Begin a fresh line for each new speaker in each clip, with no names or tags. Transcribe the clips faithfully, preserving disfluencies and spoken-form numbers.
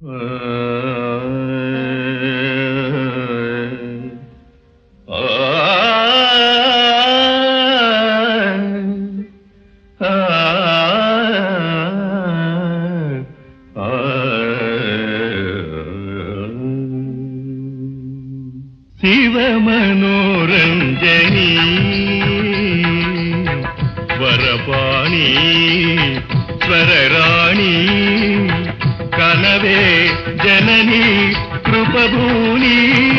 శివ మనోరంజని వరపాణి స్వరరాణి కనవే జనని కృపభూని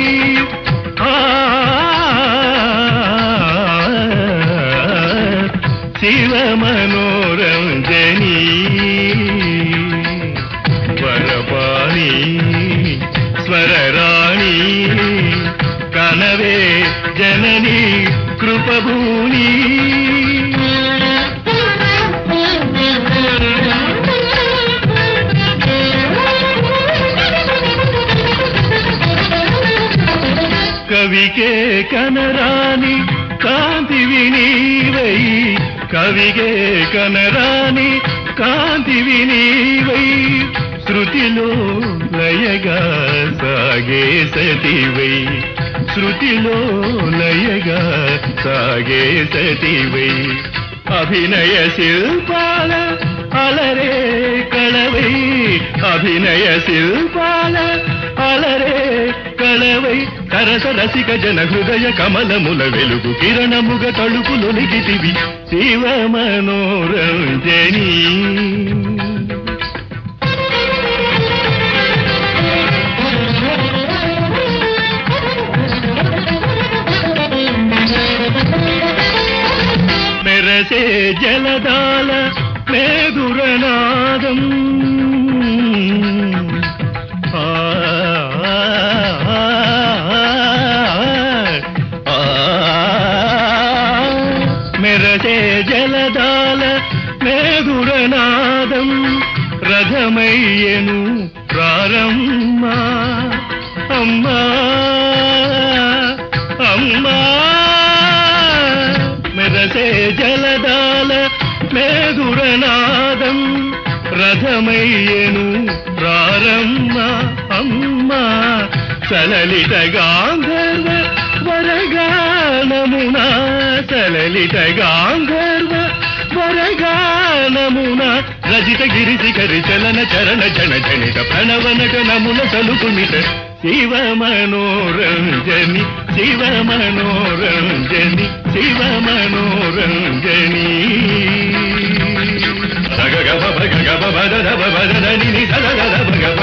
శివ మనోరంజని వరపాణి స్వరరాణి కనవే జనని కృపభూని కవికే కనరాని కాంతివి నీవై కవికే కనరాని కాంతివి నీవై శృతిలో లయగా సాగే సతివై శృతిలో లయగా సాగే సతివై అభినయ శిల్పాల అలరే కళవై అభినయ శిల్పాల అలరే కళవై సరస రసిక జన హృదయ కమలముల వెలుగు కిరణముగ తళుకులొలిగితివి శివ మనోరంజని మెరసే జలదాల మేదురనాదం మెరసే జలదాల మేదురనాదం రథమయ్యను ప్రారంభ అమ్మా అమ్మా మెరసే జలదాల మేదురనాదం రథమయ్యను ప్రారంభ అమ్మా సలలిత గాంధర్వ వరగానమున సలలిత గాంధర్వ వరగానమున రజిత గిరిశిఖరి చలన చరణ జన జనిత ప్రణవనక నమున సలుకుమిత శివ మనోరంజని శివ మనోరంజని శివ మనోరంజని గగ భగ భగ భద భద ని సద భగ